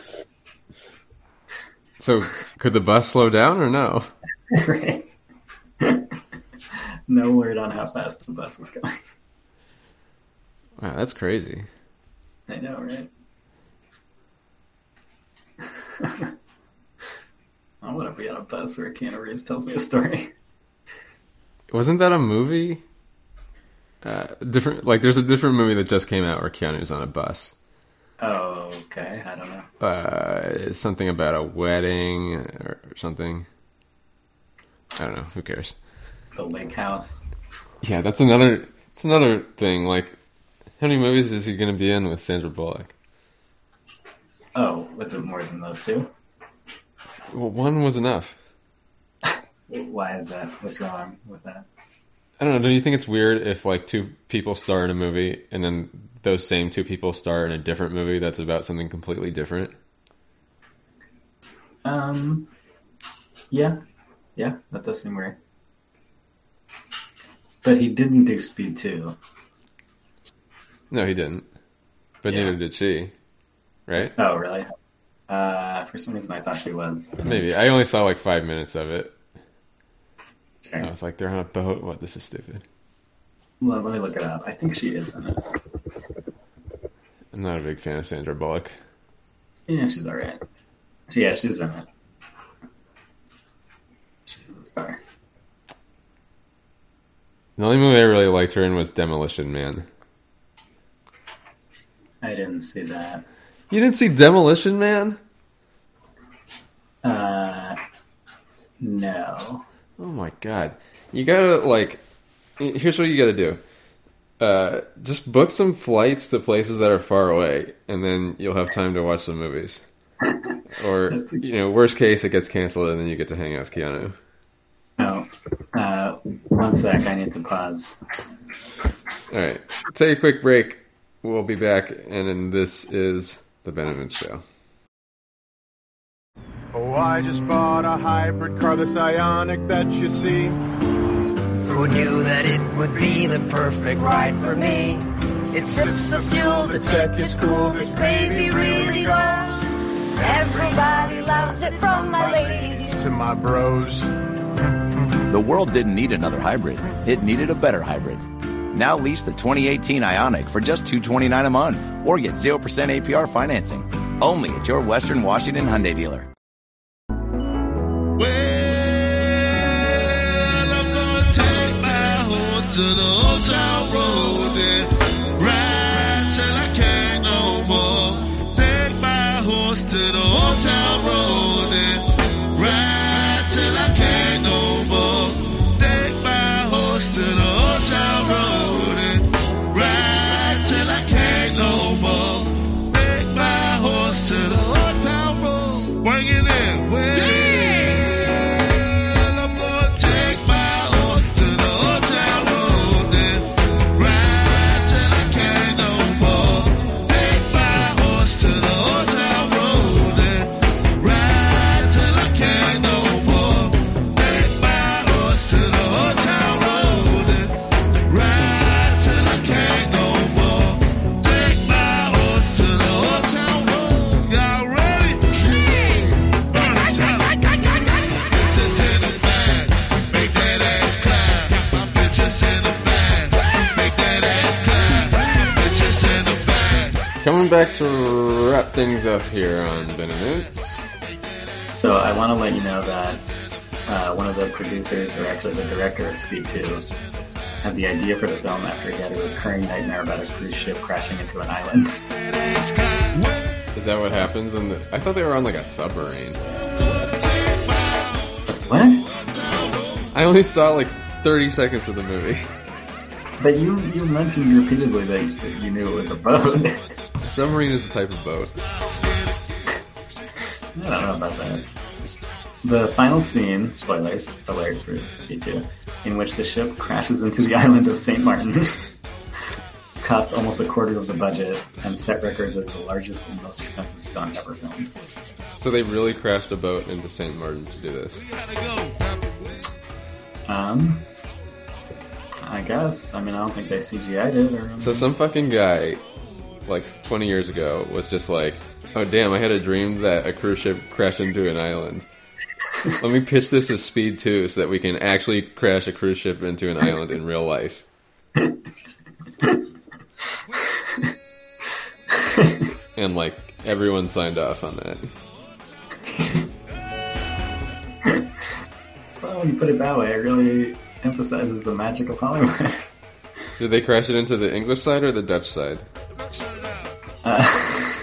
So, could the bus slow down or no? Right. No word on how fast the bus was going. Wow, that's crazy. I know, right? I want to be on a bus where Keanu Reeves tells me a story. Wasn't that a movie? Uh, different, like there's a different movie that just came out where Keanu's on a bus. Oh, okay. I don't know. Uh, it's something about a wedding or, or something. I don't know. Who cares? The Lake House. Yeah, that's another. It's another thing. Like, how many movies is he going to be in with Sandra Bullock? Oh, was it more than those two? Well, one was enough. Why is that? What's wrong with that? I don't know. Do you think it's weird if like two people star in a movie and then those same two people star in a different movie that's about something completely different? Um. Yeah. Yeah, that does seem weird. But he didn't do Speed two. No, he didn't. But Yeah. neither did she. Right? Oh, really? Uh, for some reason I thought she was. Maybe. I only saw like five minutes of it. Sure. I was like, they're on a boat? What? This is stupid. Well, let me look it up. I think she is in it. I'm not a big fan of Sandra Bullock. Yeah, she's alright. Yeah, she's in it. She's a star. The only movie I really liked her in was Demolition Man. I didn't see that. You didn't see Demolition Man? Uh, no. Oh my god. You gotta, like, here's what you gotta do. Uh, just book some flights to places that are far away, and then you'll have time to watch some movies. Or, you know, worst case, it gets canceled, and then you get to hang out with Keanu. Oh, uh, one sec, I need to pause. Alright, take a quick break. We'll be back, and then this is The Ben and Vince Show. Oh, I just bought a hybrid car, this Ioniq that you see. Who knew that it would be the perfect ride for me? It sips the fuel, the tech is cool, this baby really goes. Everybody loves it, from my ladies to my bros. The world didn't need another hybrid. It needed a better hybrid. Now lease the twenty eighteen Ioniq for just two hundred twenty-nine dollars a month, or get zero percent A P R financing. Only at your Western Washington Hyundai dealer. to the old town road and ride till I can't no more. Take my horse to the old town road and ride till I can't no more. Take my horse to the old town road and ride till I can't no more. Take my horse to the old town road. Bring it in. Well, yeah. I'm gonna take my horse to the old town road and ride till I can't no more. Take my horse to the old town road and ride till I can't no more. Take my horse to the old town road and ride till I can't no more. Take my horse to the old town road. Y'all ready? Burn it up. Bitches in the van, make that ass clap. Bitches in the van, make that ass clap. Bitches in the van. Coming back to wrap things up here on Ben and Vince. So I want to let you know that uh, one of the producers, or actually the director of Speed two, had the idea for the film after he had a recurring nightmare about a cruise ship crashing into an island. Is that what happens? In the, I thought they were on like a submarine. What? I only saw like thirty seconds of the movie. But you you mentioned repeatedly that, that you knew it was a boat. Submarine is a type of boat. I don't know about that. The final scene, spoilers, alert for Speed two, in which the ship crashes into the island of Saint Martin, cost almost a quarter of the budget and set records as the largest and most expensive stunt ever filmed. So they really crashed a boat into Saint Martin to do this? Um, I guess. I mean, I don't think they C G I'd it. Or so some fucking guy, like twenty years ago, was just like, oh damn, I had a dream that a cruise ship crashed into an island. Let me pitch this as Speed two so that we can actually crash a cruise ship into an island in real life. And like, everyone signed off on that. Well, when you put it that way, it really emphasizes the magic of Hollywood. Did they crash it into the English side or the Dutch side? Uh,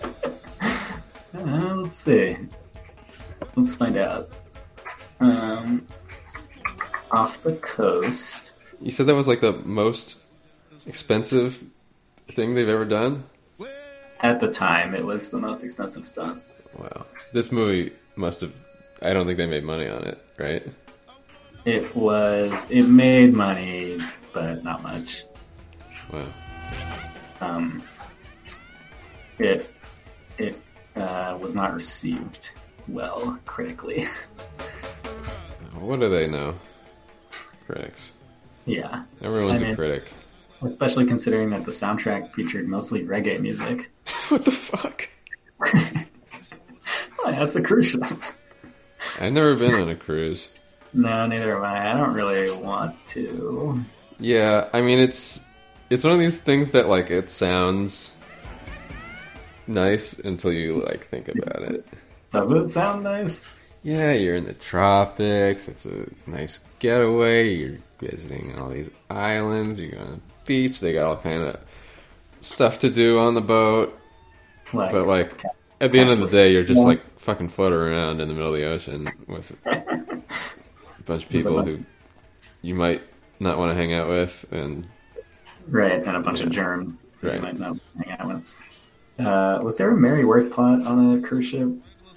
uh, let's see. Let's find out. Um, off the coast. You said that was like the most expensive thing they've ever done? At the time, it was the most expensive stunt. Wow. This movie must have... I don't think they made money on it, right? It was... It made money, but not much. Wow. Um, it it uh, was not received well critically. What do they know? Critics. Yeah. Everyone's I mean, a critic. Especially considering that the soundtrack featured mostly reggae music. What the fuck? Oh, that's a cruise ship. I've never been on a cruise. No, neither have I. I don't really want to. Yeah, I mean, it's it's one of these things that, like, it sounds nice until you, like, think about it. Does it sound nice? Yeah, you're in the tropics. It's a nice getaway. You're visiting all these islands. You're going to the beach. They got all kind of stuff to do on the boat. Like, but, like, at the end of the day, you're just, like, fucking floating around in the middle of the ocean with a bunch of people who you might not want to hang out with. and Right, and a bunch yeah. of germs that right. you might not hang out with. Uh, was there a Mary Worth plot on a cruise ship?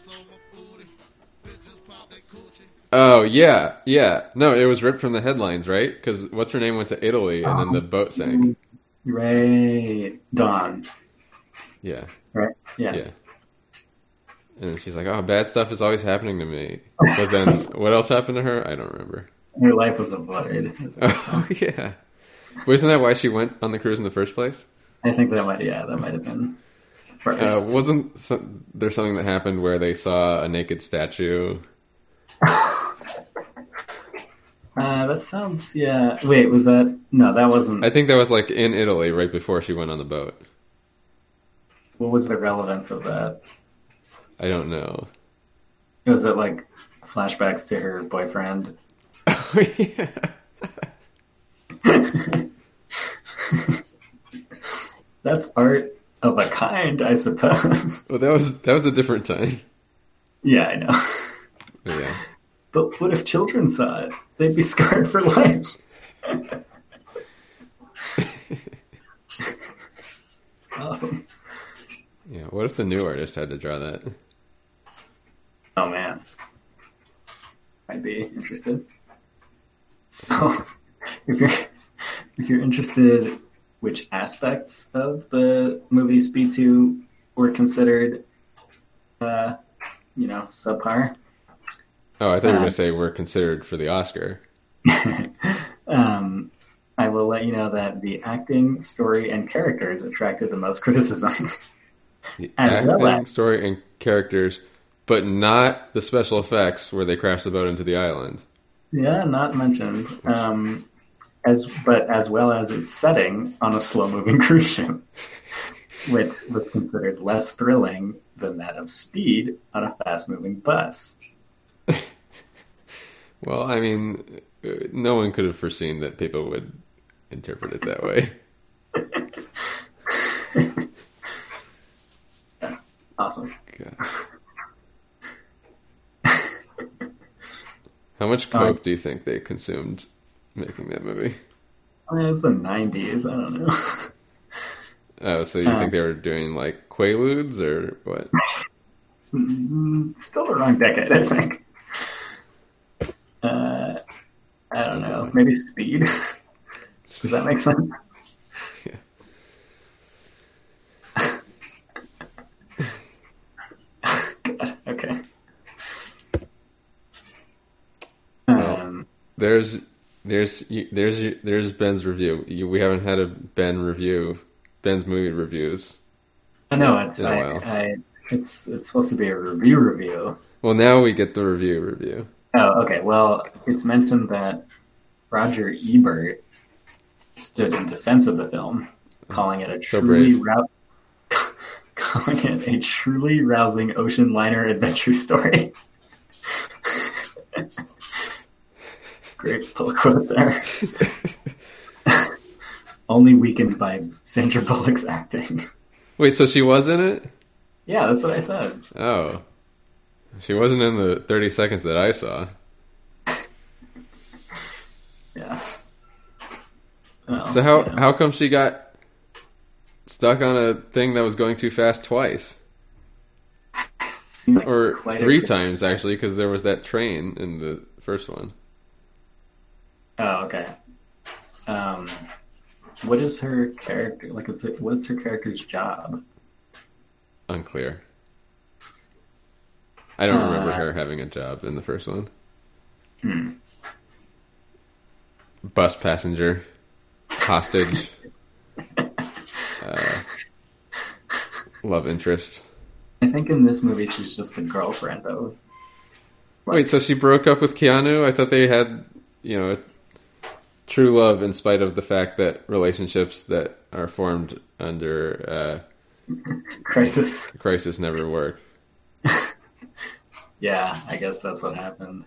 Oh, yeah, yeah. No, it was ripped from the headlines, right? Because what's her name went to Italy, and then the boat sank. Right. Dawn. Yeah. Right? Yeah. Yeah. And then she's like, oh, bad stuff is always happening to me. But then, what else happened to her? I don't remember. Her life was avoided. Oh, yeah. But isn't that why she went on the cruise in the first place? I think that might, yeah, that might have been first. Uh, wasn't some, there something that happened where they saw a naked statue? Uh, that sounds, yeah. Wait, was that? No, that wasn't. I think that was like in Italy right before she went on the boat. What was the relevance of that? I don't know. Was it like flashbacks to her boyfriend? Oh, yeah. that's art of a kind, I suppose. Well, that was that was a different time. Yeah, I know. Yeah. But what if children saw it? They'd be scarred for life. Awesome. Yeah, what if the new artist had to draw that? Oh man, I'd be interested. So, if you're if you're interested, which aspects of the movie Speed two were considered, uh, you know, subpar? Oh, I thought you were um, going to say were considered for the Oscar. um, I will let you know that the acting, story, and characters attracted the most criticism. The As acting, well as- story, and characters, but not the special effects where they crash the boat into the island. Yeah, not mentioned. Um, as but as well as its setting on a slow-moving cruise ship, which was considered less thrilling than that of Speed on a fast-moving bus. Well, I mean, uh, no one could have foreseen that people would interpret it that way. Yeah, awesome. God. How much coke Um, do you think they consumed making that movie? I mean, it's the nineties. I don't know. Oh, so you Um, think they were doing like Quaaludes or what? Mm, Still the wrong decade, I think. Uh, I don't know. Maybe Speed. Does that make sense? Yeah. God, okay. Well, Um, there's there's there's there's Ben's review. You, we haven't had a Ben review, Ben's movie reviews. I know it's in a I, while. I it's it's supposed to be a review review. Well, now we get the review review. Oh, okay. Well, it's mentioned that Roger Ebert stood in defense of the film, calling it a So truly brave. rou- calling it a truly rousing ocean liner adventure story. Great pull quote there. Only weakened by Sandra Bullock's acting. Wait, so she was in it? Yeah, that's what I said. Oh, she wasn't in the thirty seconds that I saw. Yeah. Well, So how you know. how come she got stuck on a thing that was going too fast twice? Seemed like Or quite a- three times, actually, because there was that train in the first one. Oh, okay. Um, what is her character like? What's it, what's her character's job? Unclear. I don't remember Uh, her having a job in the first one. Hmm. Bus passenger, hostage, uh, love interest. I think in this movie she's just the girlfriend of. Wait, so she broke up with Keanu? I thought they had, you know, true love in spite of the fact that relationships that are formed under uh, Crisis. crisis never work. Yeah, I guess that's what happened.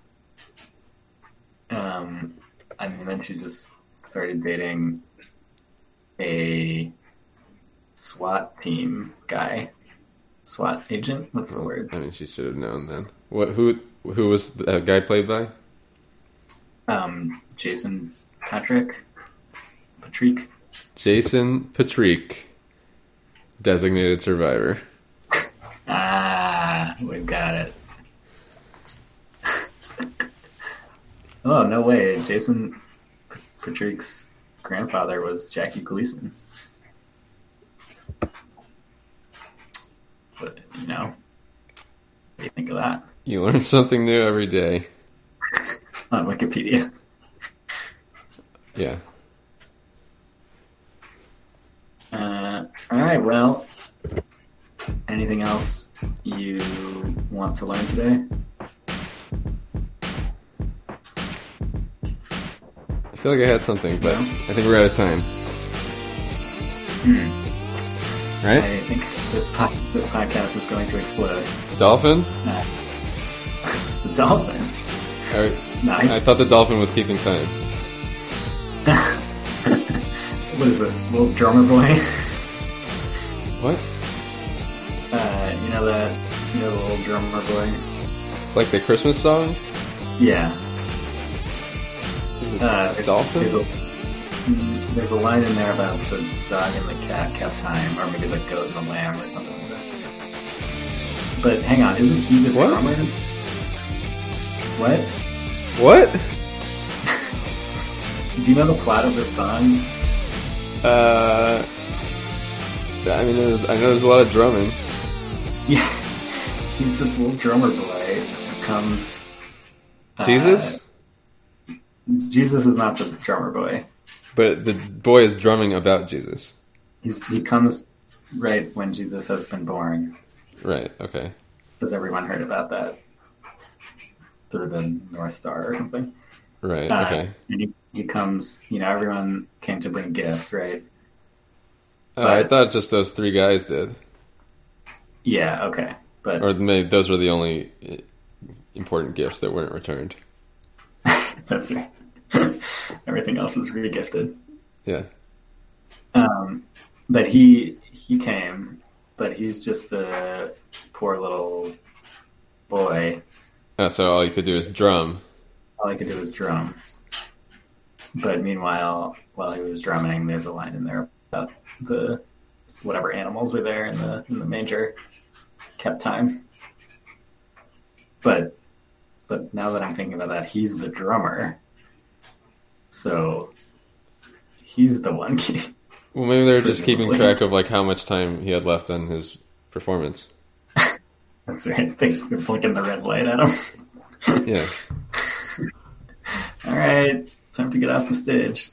Um, I mean, then she just started dating a SWAT team guy. SWAT agent? What's the word? I mean, she should have known then. What? Who? Who was the guy played by? Um, Jason Patrick? Patrick? Jason Patrick, designated survivor. Ah, we've got it. Oh, no way. Jason P- Patrick's grandfather was Jackie Gleason. But, you know, what do you think of that? You learn something new every day. On Wikipedia. Yeah. Uh, all right, well, anything else you want to learn today? I feel like I had something, but I think we're out of time. Hmm. Right? I think this po- this podcast is going to explode. Dolphin? Uh, the dolphin? I, No, I- I thought the dolphin was keeping time. What is this, little drummer boy? drummer boy. Like the Christmas song? Yeah. Is it Uh, Dolphin? There's a, there's a line in there about the dog and the cat kept time, or maybe the goat and the lamb or something like that. But hang on, isn't he the What? drummer? What? What? Do you know the plot of this song? Uh, I mean, there's, I know there's a lot of drumming. Yeah. He's this little drummer boy who comes... uh, Jesus? Jesus is not the drummer boy. But the boy is drumming about Jesus. He's, he comes right when Jesus has been born. Right, okay. Has everyone heard about that? Through the North Star or something? Right, Uh, okay. and he, he comes, you know, everyone came to bring gifts, right? Uh, I but- thought just those three guys did. Yeah, okay. But Or maybe those were the only uh, important gifts that weren't returned. that's right. Everything else was regifted. Yeah. Um, but he he came, but he's just a poor little boy. Uh, so all you could do is drum. All I could do was drum. But meanwhile, while he was drumming, there's a line in there about the whatever animals were there in the in the manger kept time. But but now that I'm thinking about that, he's the drummer. So he's the one key. Well, maybe they're just keeping Presumably. track of like how much time he had left on his performance. That's right. They, they're blinking the red light at him. Yeah. All right, time to get off the stage.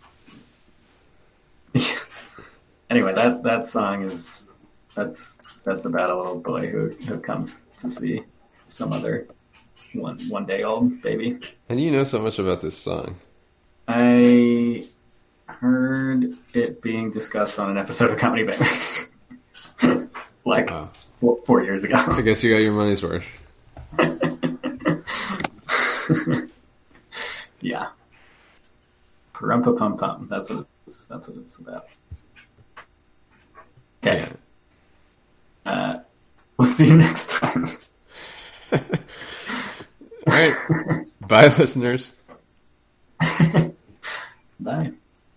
Anyway, that, that song is that's that's about a little boy who, who comes to see some other one one day old baby. And you know so much about this song. I heard it being discussed on an episode of Comedy Bang, like Wow. four, four years ago. I guess you got your money's worth. Yeah. Parumpa pum pum. That's what it's. That's what it's about. Okay. Yeah. Uh, we'll see you next time. All right. Bye, listeners. Bye.